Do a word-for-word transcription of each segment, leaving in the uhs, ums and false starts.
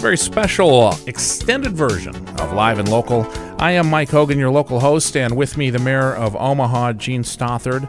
very special extended version of Live and Local. I am Mike Hogan, your local host, and with me, the mayor of Omaha, Gene Stothard,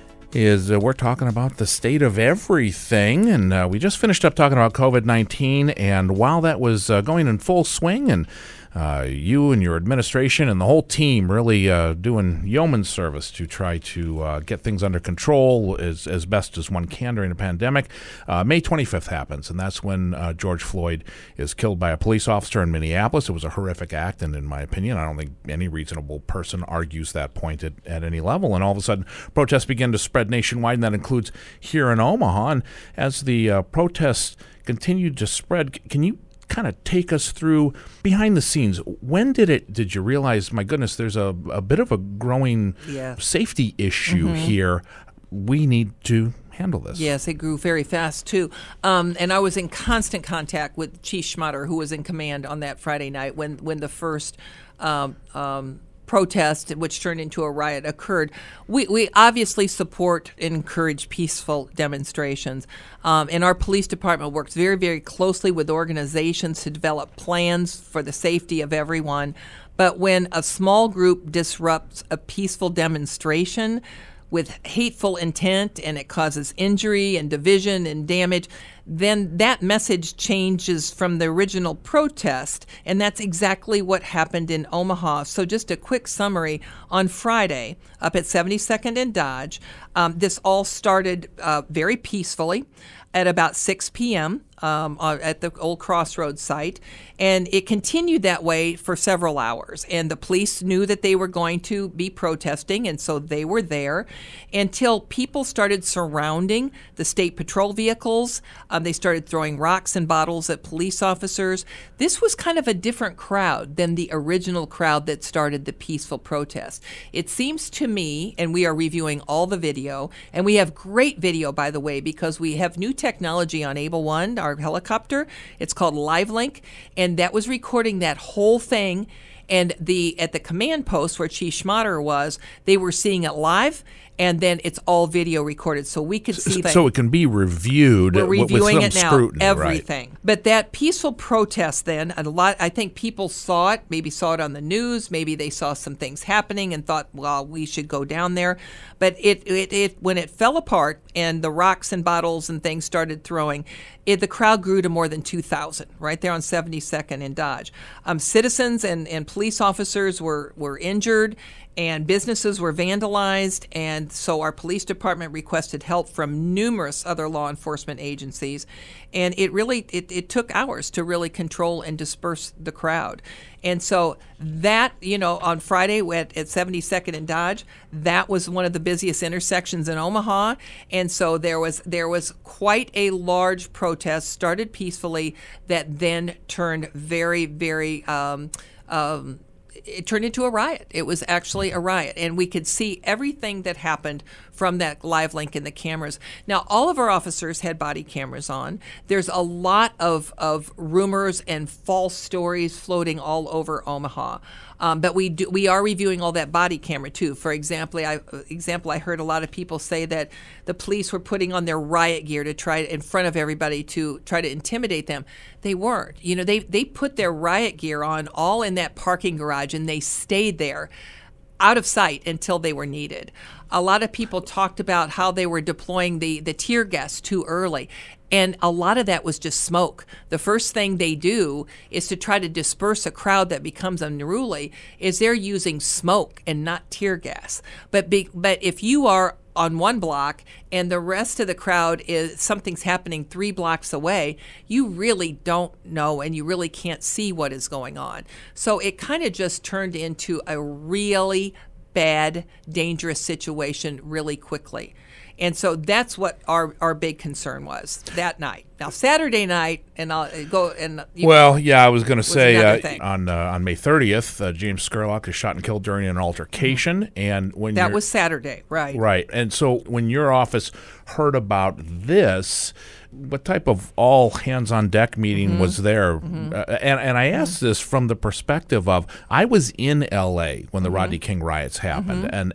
is uh, we're talking about the state of everything, and uh, we just finished up talking about covid nineteen, and while that was uh, going in full swing, and uh, you and your administration and the whole team really uh, doing yeoman service to try to uh, get things under control as, as best as one can during a pandemic, uh, May twenty-fifth happens, and that's when uh, George Floyd is killed by a police officer in Minneapolis. It was a horrific act, and in my opinion, I don't think any reasonable person argues that point at, at any level, and all of a sudden, protests begin to spread nationwide, and that includes here in Omaha. And as the uh, protests continued to spread, can you kind of take us through behind the scenes? When did it did you realize, my goodness, there's a, a bit of a growing yeah. safety issue mm-hmm. here? We need to handle this. Yes, it grew very fast, too. Um, and I was in constant contact with Chief Schmatter, who was in command on that Friday night when, when the first um, um, protest, which turned into a riot, occurred. We, we obviously support and encourage peaceful demonstrations. Um, and our police department works very, very closely with organizations to develop plans for the safety of everyone. But when a small group disrupts a peaceful demonstration with hateful intent and it causes injury and division and damage, then that message changes from the original protest, and that's exactly what happened in Omaha. So just a quick summary. On Friday, up at seventy-second and Dodge, um, this all started uh, very peacefully at about six p.m. Um, at the old Crossroads site, and it continued that way for several hours. And the police knew that they were going to be protesting, and so they were there until people started surrounding the state patrol vehicles. Um, they started throwing rocks and bottles at police officers. This was kind of a different crowd than the original crowd that started the peaceful protest. It seems to me, and we are reviewing all the video, and we have great video, by the way, because we have new technology on Able One, our helicopter. It's called LiveLink, and that was recording that whole thing. And the at the command post where Chief Schmatter was, they were seeing it live, and then it's all video recorded, so we could see that. So it can be reviewed. We're reviewing with some it now, scrutiny, everything. Right. But that peaceful protest, then a lot. I think people saw it, maybe saw it on the news, maybe they saw some things happening and thought, well, we should go down there. But it, it, it when it fell apart and the rocks and bottles and things started throwing, it, the crowd grew to more than two thousand, right there on seventy-second and Dodge. Um, citizens and, and police officers were, were injured, and businesses were vandalized, and so our police department requested help from numerous other law enforcement agencies, and it really it, it took hours to really control and disperse the crowd. And so that, you know, on Friday at, at seventy-second and Dodge, that was one of the busiest intersections in Omaha, and so there was there was quite a large protest, started peacefully, that then turned very, very um, um, it turned into a riot. It was actually a riot, and we could see everything that happened from that live link in the cameras. Now, all of our officers had body cameras on. There's a lot of, of rumors and false stories floating all over Omaha. Um, but we do, we are reviewing all that body camera too. For example, I example I heard a lot of people say that the police were putting on their riot gear to try in front of everybody to try to intimidate them. They weren't. You know, they they put their riot gear on all in that parking garage, and they stayed there, out of sight until they were needed. A lot of people talked about how they were deploying the, the tear gas too early, and a lot of that was just smoke. The first thing they do is to try to disperse a crowd that becomes unruly is they're using smoke and not tear gas. But be, but if you are on one block and the rest of the crowd is something's happening three blocks away, you really don't know and you really can't see what is going on. So it kind of just turned into a really bad, dangerous situation really quickly. And so that's what our, our big concern was that night. Now, Saturday night, and I'll go and you well, yeah, I was going to was say another uh, on uh, on May thirtieth, uh, James Scurlock is shot and killed during an altercation, mm-hmm. and when that you're- was Saturday, right? Right, and so when your office heard about this, what type of all hands on deck meeting mm-hmm. was there? Mm-hmm. Uh, and and I asked mm-hmm. this from the perspective of I was in L A when the mm-hmm. Rodney King riots happened, mm-hmm. and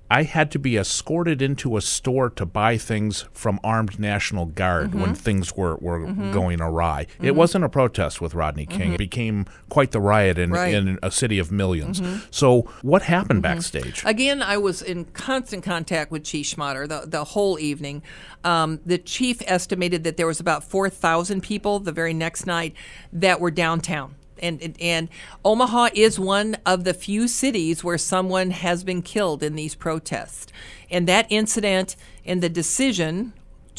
I had to be escorted into a store to buy things from armed National Guard mm-hmm. when things were, were mm-hmm. going awry. Mm-hmm. It wasn't a protest with Rodney King. Mm-hmm. It became quite the riot in, right. in a city of millions. Mm-hmm. So what happened mm-hmm. backstage? Again, I was in constant contact with Chief Schmatter the, the whole evening. Um, the chief estimated that there was about four thousand people the very next night that were downtown. And, and and Omaha is one of the few cities where someone has been killed in these protests. And that incident and the decision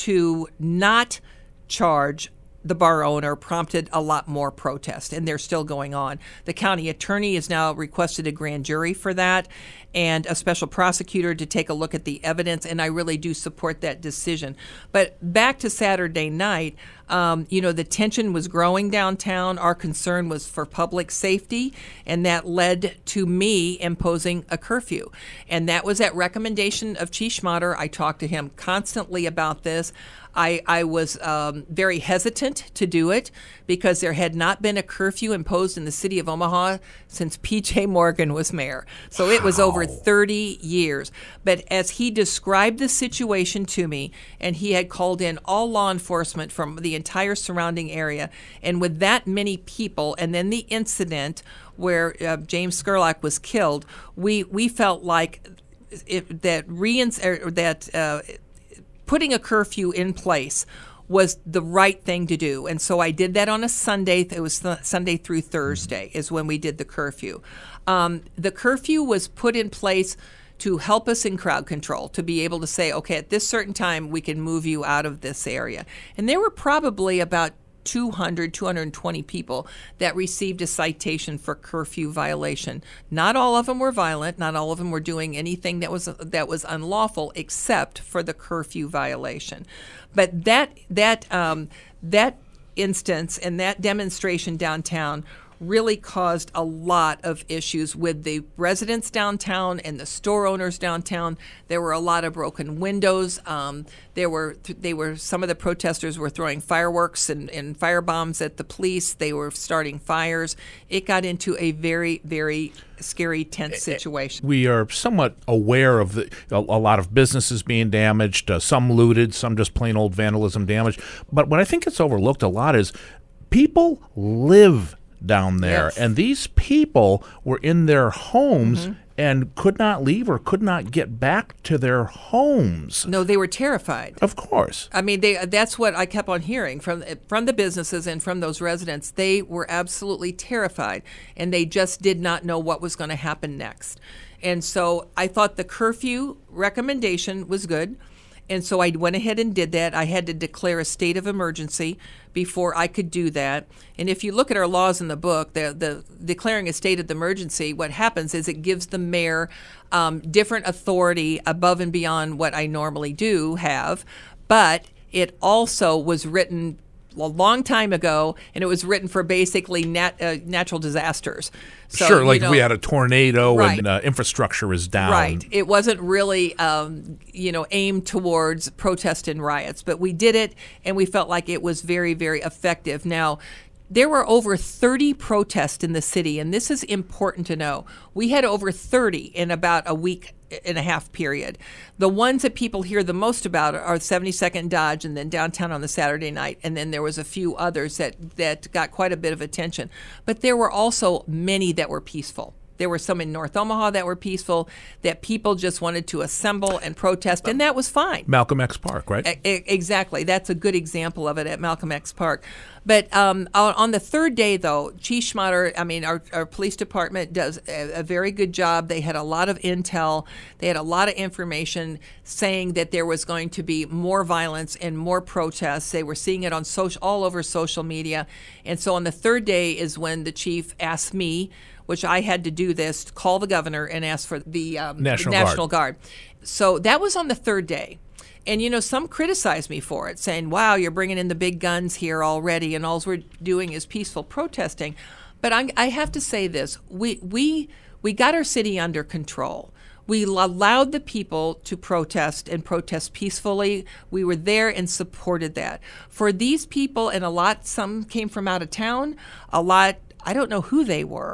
to not charge the bar owner prompted a lot more protest, and they're still going on. The county attorney has now requested a grand jury for that and a special prosecutor to take a look at the evidence, and I really do support that decision. But back to Saturday night, um, you know, the tension was growing downtown. Our concern was for public safety, and that led to me imposing a curfew. And that was at recommendation of Chief Schmatter. I talked to him constantly about this. I, I was um, very hesitant to do it because there had not been a curfew imposed in the city of Omaha since P J Morgan was mayor. So wow. It was over thirty years. But as he described the situation to me, and he had called in all law enforcement from the entire surrounding area, and with that many people, and then the incident where uh, James Scurlock was killed, we, we felt like it, that, reins, or that uh, putting a curfew in place was the right thing to do. And so I did that on a Sunday. It was th- Sunday through Thursday is when we did the curfew. Um, the curfew was put in place to help us in crowd control, to be able to say, okay, at this certain time, we can move you out of this area. And there were probably about two hundred, two hundred twenty people that received a citation for curfew violation. Not all of them were violent. Not all of them were doing anything that was that was unlawful, except for the curfew violation. But that that um, that instance and that demonstration downtown really caused a lot of issues with the residents downtown and the store owners downtown. There were a lot of broken windows. Um, there were they were some of the protesters were throwing fireworks and, and fire bombs at the police. They were starting fires. It got into a very, very scary, tense situation. We are somewhat aware of the, a, a lot of businesses being damaged, uh, some looted, some just plain old vandalism damage. But what I think it's overlooked a lot is people live down there. Yes. And these people were in their homes mm-hmm. and could not leave or could not get back to their homes. No, they were terrified. Of course. I mean, they that's what I kept on hearing from from the businesses and from those residents. They were absolutely terrified, and they just did not know what was going to happen next. And so I thought the curfew recommendation was good. And so I went ahead and did that. I had to declare a state of emergency before I could do that. And if you look at our laws in the book, the, the declaring a state of emergency, what happens is it gives the mayor um, different authority above and beyond what I normally do have. But it also was written a long time ago, and it was written for basically nat, uh, natural disasters. So, sure, like you know, we had a tornado right. and uh, infrastructure is down. Right. It wasn't really, um, you know, aimed towards protest and riots, but we did it, and we felt like it was very, very effective. Now, there were over thirty protests in the city, and this is important to know. We had over thirty in about a week and a half period. The ones that people hear the most about are seventy-second Dodge and then downtown on the Saturday night, and then there was a few others that, that got quite a bit of attention. But there were also many that were peaceful. There were some in North Omaha that were peaceful, that people just wanted to assemble and protest, and that was fine. Malcolm X Park, right? E- exactly. That's a good example of it at Malcolm X Park. But um, on the third day, though, Chief Schmatter, I mean, our, our police department does a, a very good job. They had a lot of intel. They had a lot of information saying that there was going to be more violence and more protests. They were seeing it on social, all over social media. And so on the third day is when the chief asked me, which I had to do this, to call the governor and ask for the um, National, National Guard. Guard. So that was on the third day. And, you know, some criticized me for it, saying, wow, you're bringing in the big guns here already, and all we're doing is peaceful protesting. But I, I have to say this. We, we, we got our city under control. We allowed the people to protest and protest peacefully. We were there and supported that. For these people, and a lot, some came from out of town, a lot, I don't know who they were,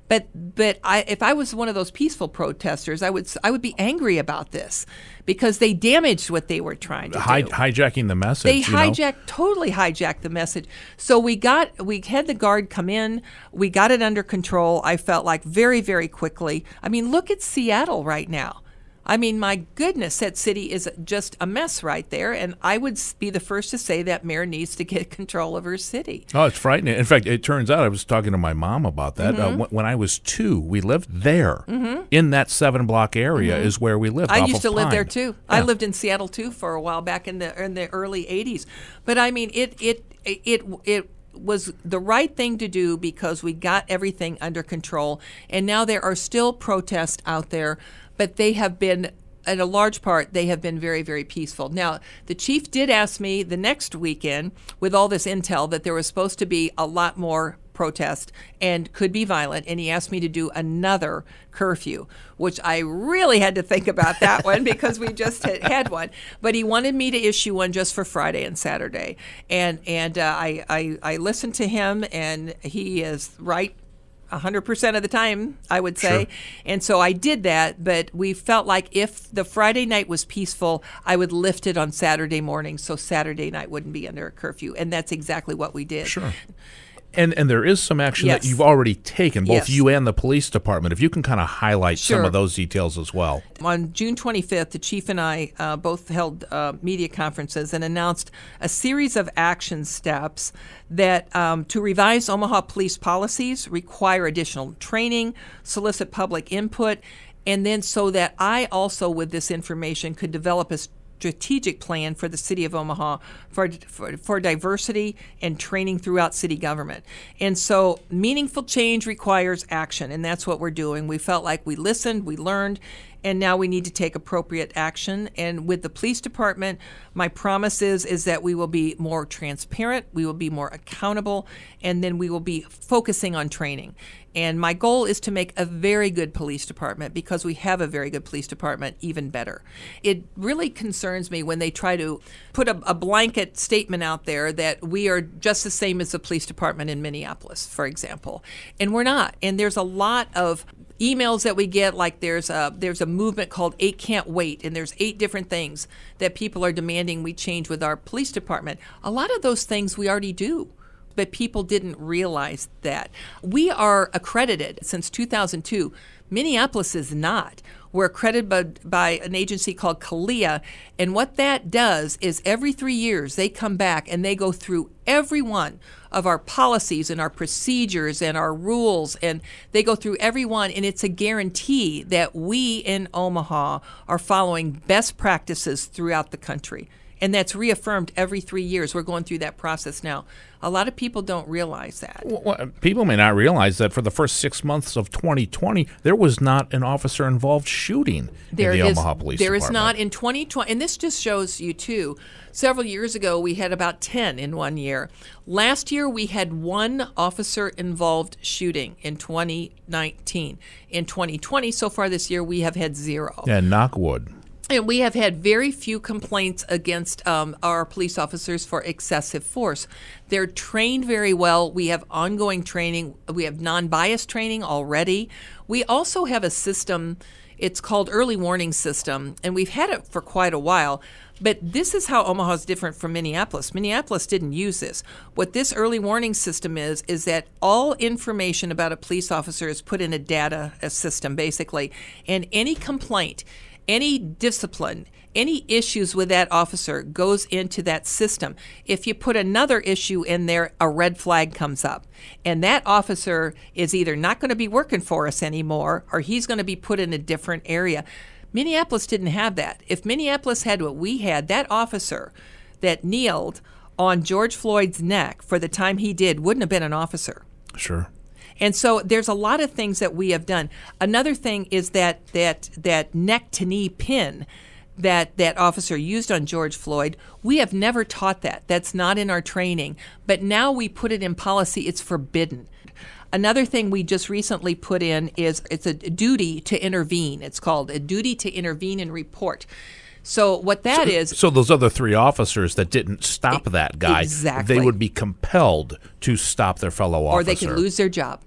But but I, if I was one of those peaceful protesters, I would I would be angry about this because they damaged what they were trying to Hi- do. Hijacking the message. They you hijacked, know? totally hijacked the message. So we got, we had the guard come in. We got it under control. I felt like very, very quickly. I mean, look at Seattle right now. I mean, my goodness, that city is just a mess right there. And I would be the first to say that mayor needs to get control of her city. Oh, it's frightening. In fact, it turns out I was talking to my mom about that. Mm-hmm. Uh, when I was two, we lived there. Mm-hmm. In that seven block area mm-hmm. is where we lived. I off used of to live Pine. there too. Yeah. I lived in Seattle too for a while back in the in the early eighties. But I mean, it it it it was the right thing to do because we got everything under control. And now there are still protests out there, but they have been, in a large part, they have been very, very peaceful. Now, the chief did ask me the next weekend, with all this intel, that there was supposed to be a lot more protest and could be violent, and he asked me to do another curfew, which I really had to think about that one because we just had, had one. But he wanted me to issue one just for Friday and Saturday, and and uh, I, I I listened to him, and he is right one hundred percent of the time, I would say. Sure. And so I did that, but we felt like if the Friday night was peaceful, I would lift it on Saturday morning so Saturday night wouldn't be under a curfew. And that's exactly what we did. Sure. And and there is some action Yes. that you've already taken, both Yes. you and the police department. If you can kind of highlight some Sure. of those details as well. On June twenty-fifth, the chief and I uh, both held uh, media conferences and announced a series of action steps that um, to revise Omaha police policies, require additional training, solicit public input, and then so that I also, with this information, could develop a strategic plan for the city of Omaha for, for for diversity and training throughout city government. And so meaningful change requires action, and that's what we're doing. We felt like we listened, we learned, and now we need to take appropriate action. And with the police department, my promise is, is that we will be more transparent, we will be more accountable, and then we will be focusing on training. And my goal is to make a very good police department, because we have a very good police department, even better. It really concerns me when they try to put a, a blanket statement out there that we are just the same as the police department in Minneapolis, for example. And we're not. And there's a lot of emails that we get, like there's a there's a movement called Eight Can't Wait, and there's eight different things that people are demanding we change with our police department. A lot of those things we already do, but people didn't realize that. We are accredited since two thousand two. Minneapolis is not. We're accredited by, by an agency called CALEA, and what that does is every three years they come back and they go through every one of our policies and our procedures and our rules, and they go through every one, and it's a guarantee that we in Omaha are following best practices throughout the country. And that's reaffirmed every three years. We're going through that process now. A lot of people don't realize that. Well, people may not realize that for the first six months of twenty twenty, there was not an officer-involved shooting There in the is, Omaha Police there Department. is not in twenty twenty, and this just shows you too. Several years ago, we had about ten in one year. Last year, we had one officer-involved shooting in twenty nineteen. In twenty twenty, so far this year, we have had zero. Yeah, knockwood. And we have had very few complaints against um, our police officers for excessive force. They're trained very well. We have ongoing training. We have non-biased training already. We also have a system, it's called Early Warning System, and we've had it for quite a while. But this is how Omaha is different from Minneapolis. Minneapolis didn't use this. What this early warning system is, is that all information about a police officer is put in a data a system, basically, and any complaint, any discipline, any issues with that officer goes into that system. If you put another issue in there, a red flag comes up. And that officer is either not going to be working for us anymore, or he's going to be put in a different area. Minneapolis didn't have that. If Minneapolis had what we had, that officer that kneeled on George Floyd's neck for the time he did wouldn't have been an officer. Sure. And so there's a lot of things that we have done. Another thing is that that that neck to knee pin that that officer used on George Floyd. We have never taught that. That's not in our training. But now we put it in policy. It's forbidden. Another thing we just recently put in is it's a duty to intervene. It's called a duty to intervene and report. So what that so, is... So those other three officers that didn't stop that guy, exactly. they would be compelled to stop their fellow officer. Or they could lose their job. Right.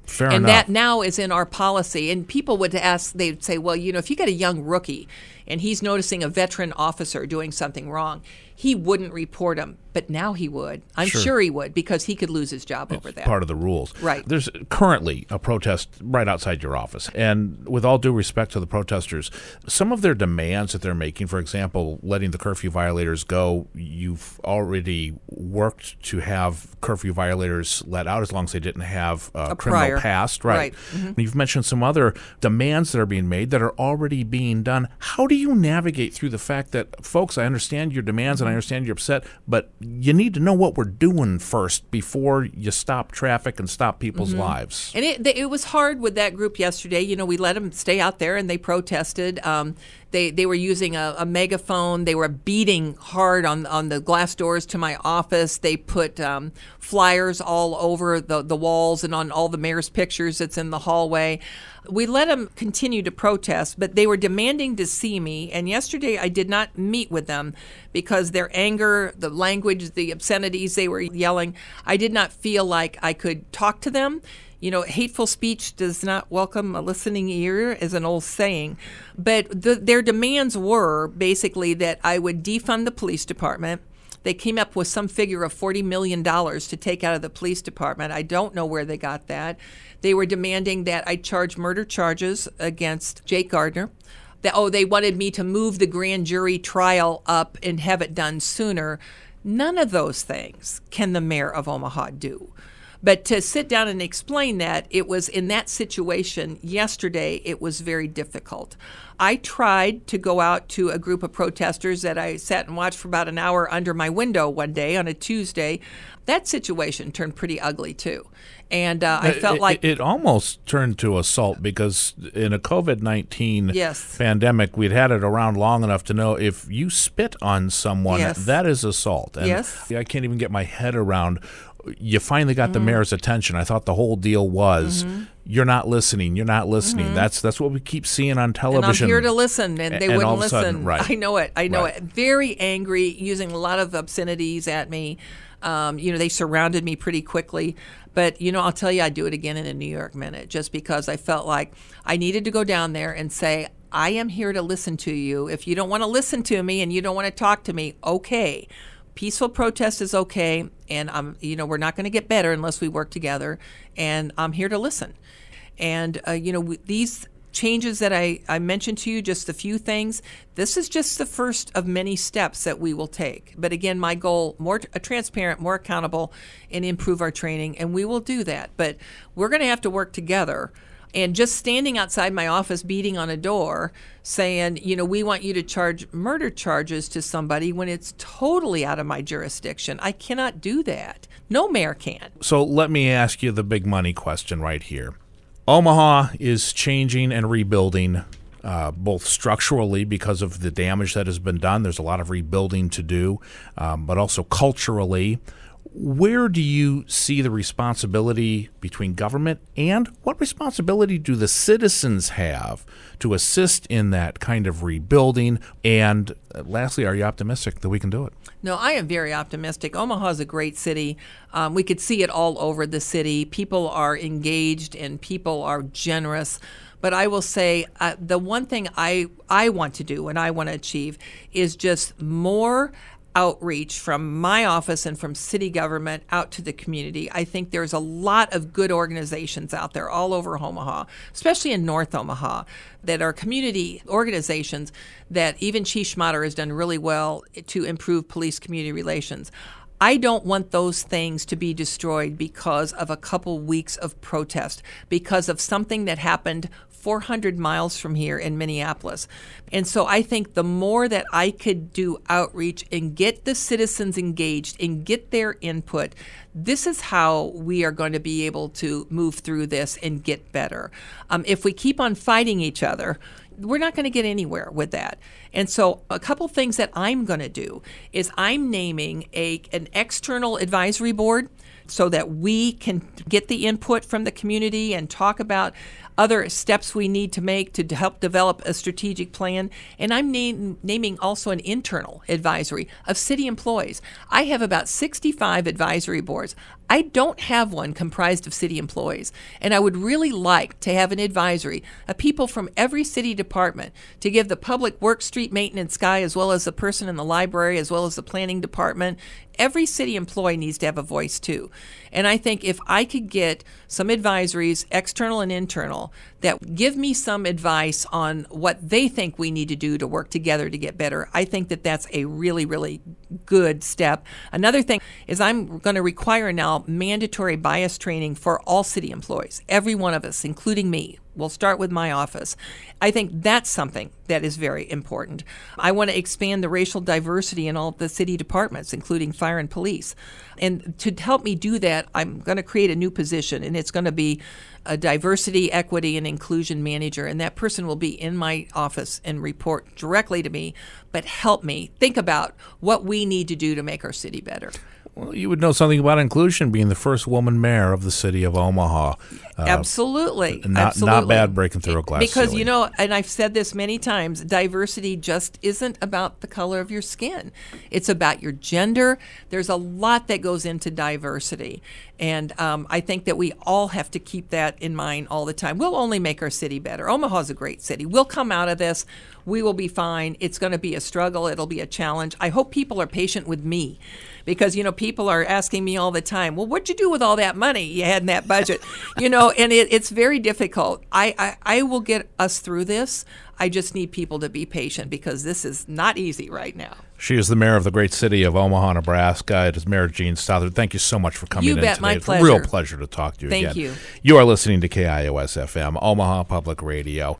Fair and enough. that now is in our policy. And people would ask, they'd say, well, you know, if you got a young rookie and he's noticing a veteran officer doing something wrong, he wouldn't report him. But now he would. I'm Sure. sure he would, because he could lose his job over that. Part of the rules. Right. There's currently a protest right outside your office. And with all due respect to the protesters, some of their demands that they're making, for example, letting the curfew violators go, you've already worked to have curfew violators let out as long as they didn't have uh, A criminal prior. past. Right. Right. Mm-hmm. You've mentioned some other demands that are being made that are already being done. How do you navigate through the fact that, folks, I understand your demands and I understand you're upset, but you need to know what we're doing first before you stop traffic and stop people's Mm-hmm. lives. And it, it was hard with that group yesterday. You know, we let them stay out there and they protested. Um, they they were using a, a megaphone. They were beating hard on on the glass doors to my office. They put um, flyers all over the, the walls and on all the mayor's pictures that's in the hallway. We let them continue to protest, but they were demanding to see me. And yesterday I did not meet with them because their anger, the language, the obscenities they were yelling, I did not feel like I could talk to them. You know, hateful speech does not welcome a listening ear, is an old saying. But the, their demands were basically that I would defund the police department. They came up with some figure of forty million dollars to take out of the police department. I don't know where they got that. They were demanding that I charge murder charges against Jake Gardner. That, oh, they wanted me to move the grand jury trial up and have it done sooner. None of those things can the mayor of Omaha do. But to sit down and explain that, it was in that situation yesterday, it was very difficult. I tried to go out to a group of protesters that I sat and watched for about an hour under my window one day on a Tuesday. That situation turned pretty ugly, too. And uh, I felt it, like... It, it almost turned to assault because in a COVID nineteen Yes. pandemic, we'd had it around long enough to know if you spit on someone, Yes. that is assault. And Yes. I can't even get my head around... You finally got mm-hmm. the mayor's attention. I thought the whole deal was, mm-hmm. you're not listening, you're not listening. Mm-hmm. That's that's what we keep seeing on television. And I'm here to listen, and they and wouldn't all of a listen. Sudden, right. I know it. I know right. it. Very angry, using a lot of obscenities at me. Um, you know, they surrounded me pretty quickly. But, you know, I'll tell you, I'd do it again in a New York minute, just because I felt like I needed to go down there and say, I am here to listen to you. If you don't want to listen to me and you don't want to talk to me, okay. Peaceful protest is okay, and I'm, you know, we're not going to get better unless we work together, and I'm here to listen. And, uh, you know, w- these changes that I, I mentioned to you, just a few things, this is just the first of many steps that we will take. But again, my goal, more t- transparent, more accountable, and improve our training, and we will do that. But we're going to have to work together. And just standing outside my office beating on a door saying, you know, we want you to charge murder charges to somebody when it's totally out of my jurisdiction. I cannot do that. No mayor can. So let me ask you the big money question right here. Omaha is changing and rebuilding uh, both structurally because of the damage that has been done. There's a lot of rebuilding to do, um, but also culturally. Where do you see the responsibility between government, and what responsibility do the citizens have to assist in that kind of rebuilding? And uh, lastly, are you optimistic that we can do it? No, I am very optimistic. Omaha is a great city. Um, we could see it all over the city. People are engaged and people are generous. But I will say uh, the one thing I, I want to do and I want to achieve is just more outreach from my office and from city government out to the community. I think there's a lot of good organizations out there all over Omaha, especially in North Omaha, that are community organizations that even Chief Schmatter has done really well to improve police-community relations. I don't want those things to be destroyed because of a couple weeks of protest, because of something that happened four hundred miles from here in Minneapolis. And so I think the more that I could do outreach and get the citizens engaged and get their input, this is how we are going to be able to move through this and get better. Um, if we keep on fighting each other, we're not going to get anywhere with that. And so a couple things that I'm going to do is I'm naming a an external advisory board so that we can get the input from the community and talk about other steps we need to make to help develop a strategic plan. And I'm name, naming also an internal advisory of city employees. I have about sixty-five advisory boards. I don't have one comprised of city employees. And I would really like to have an advisory of people from every city department to give the public works, street maintenance guy, as well as the person in the library, as well as the planning department. Every city employee needs to have a voice too. And I think if I could get some advisories, external and internal, that give me some advice on what they think we need to do to work together to get better, I think that that's a really, really good step. Another thing is I'm going to require now mandatory bias training for all city employees, every one of us, including me. We'll start with my office. I think that's something that is very important. I want to expand the racial diversity in all the city departments, including fire and police. And to help me do that, I'm going to create a new position, and it's going to be a diversity, equity, and inclusion manager. And that person will be in my office and report directly to me, but help me think about what we need to do to make our city better. Well, you would know something about inclusion, being the first woman mayor of the city of Omaha. Uh, Absolutely. Not, Absolutely. Not bad breaking through a glass Because, ceiling. you know, and I've said this many times, diversity just isn't about the color of your skin. It's about your gender. There's a lot that goes into diversity. And um, I think that we all have to keep that in mind all the time. We'll only make our city better. Omaha's a great city. We'll come out of this. We will be fine. It's going to be a struggle. It'll be a challenge. I hope people are patient with me because, you know, people are asking me all the time, well, what'd you do with all that money you had in that budget? You know, and it, it's very difficult. I, I, I will get us through this. I just need people to be patient because this is not easy right now. She is the mayor of the great city of Omaha, Nebraska. It is Mayor Jean Stothard. Thank you so much for coming you in bet, today. my It's pleasure. a real pleasure to talk to you Thank again. you. You are listening to K I O S F M, Omaha Public Radio.